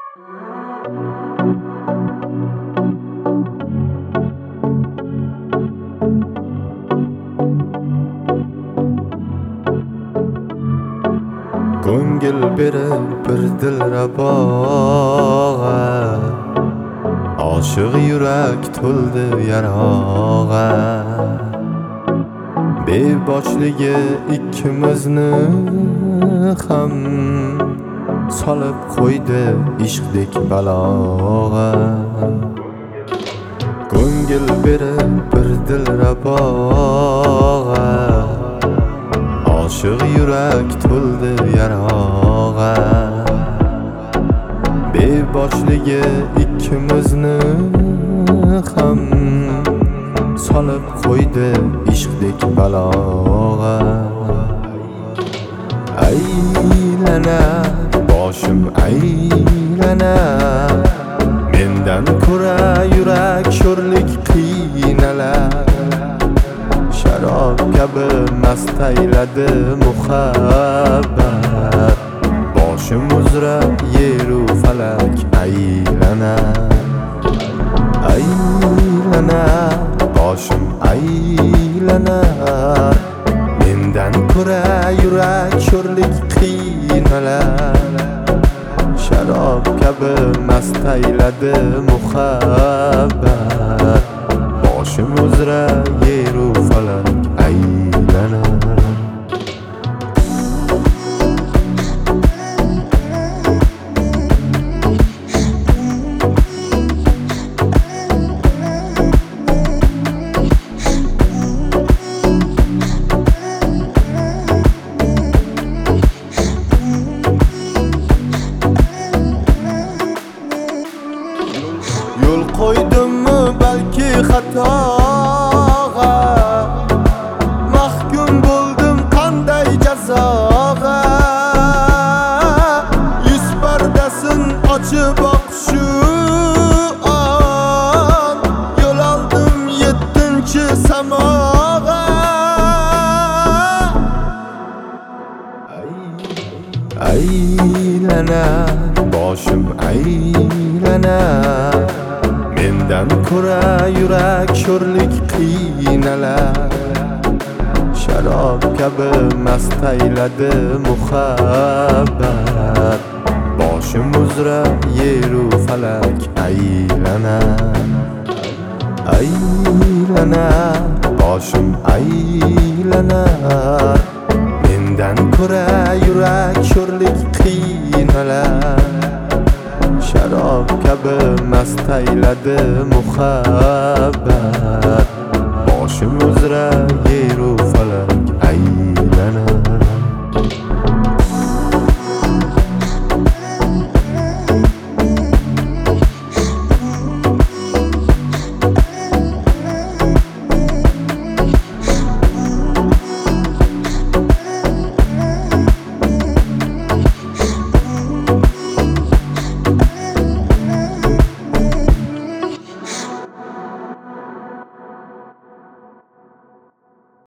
Ko'ngil berib bir dilrabo oshiq yurak to'ldi yarog'a. Beboshligi ikkimizni ham solib qo'ydi ishqdek balog'a. Ko'ngil berib bir dilrabo oshiq yurak to'ldi yarog'a. Beboshligi ikkimizni ham solib qo'ydi ishqdek balog'a. Aylanar boshim aylanar, mendan ko'ra yurak sho'rlik qiynalar. Sharob kabi mast ayladi muhabbat, boshim uzra yeru falak aylanar. Aylanar boshim aylanar, mendan ko'ra yurak sho'rlik qiynalar. Sharob kabi mast ayladi muhabbat, boshim uzra yeru falak aylanar. Yo'l qo'ydimmi balki xatoga, mahkum bo'ldim qanday jazoga. Yuz pardasin ochib oq shu on, yo'l oldim 7-chi samoga. Aylanar boshim aylanar, mendan ko'ra yurak sho'rlik qiynalar. Sharob kabi mast ayladi muhabbat, boshim uzra yeru falak aylanar. Aylanar boshim aylanar, mendan ko'ra yurak sho'rlik qiynalar. Sharob kabi mast ayladi muhabbat, boshim uzra